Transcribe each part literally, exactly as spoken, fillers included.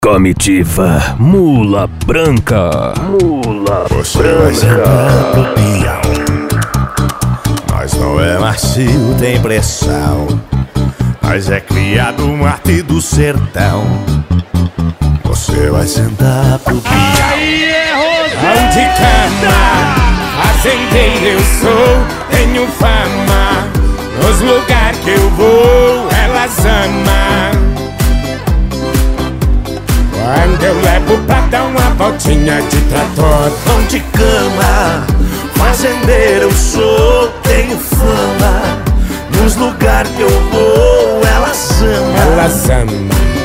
Comitiva Mula Branca. Mula Você Branca. vai sentar pro peão, mas não é macio, tem pressão, mas é criado um arte do sertão. Você vai sentar pro peão. Onde cama, fazendeiro eu sou, tenho fama. Nos lugares que eu vou, elas amam. Quando eu levo pra dar uma voltinha de trator. Pão de cama, fazendeiro eu sou, tenho fama. Nos lugares que eu vou, elas amam. Elas amam.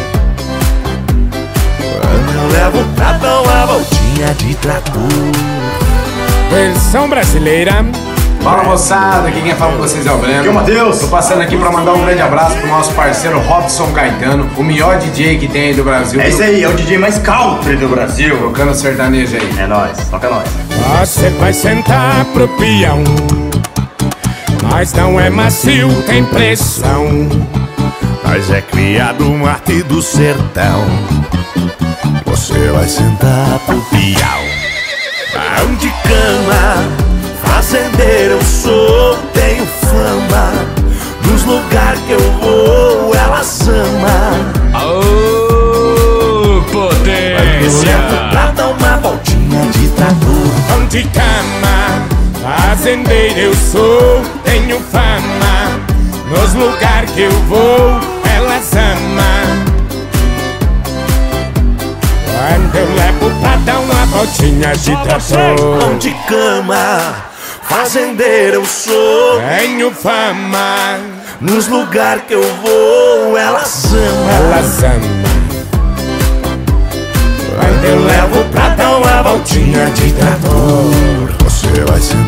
Quando eu levo pra dar uma voltinha de trator. Versão brasileira. Fala moçada, aqui quem fala com vocês é o Breno. Aqui é o Matheus. Tô passando aqui pra mandar um grande abraço pro nosso parceiro Robson Caetano, o melhor D J que tem aí do Brasil. É isso aí, é o D J mais country do Brasil. Tocando sertanejo aí. É nóis, toca nós. Você vai sentar pro peão, mas não é macio, tem pressão. Mas é criado um arte do sertão. Você vai sentar pro peão. Pão de cama, fazendeiro eu sou, tenho fama. Nos lugares que eu vou, elas amam. Ô, potência. Eu pra dar uma voltinha de trator. Pão de cama, fazendeiro eu sou, tenho fama. Nos lugares que eu vou, elas amam. Quando eu levo pra dar uma voltinha de trator. Pão de cama, fazendeiro eu sou, Tenho fama, nos lugares que eu vou, elas amam. elas amam. Quando eu levo pra dar uma voltinha de trator. Você vai sentar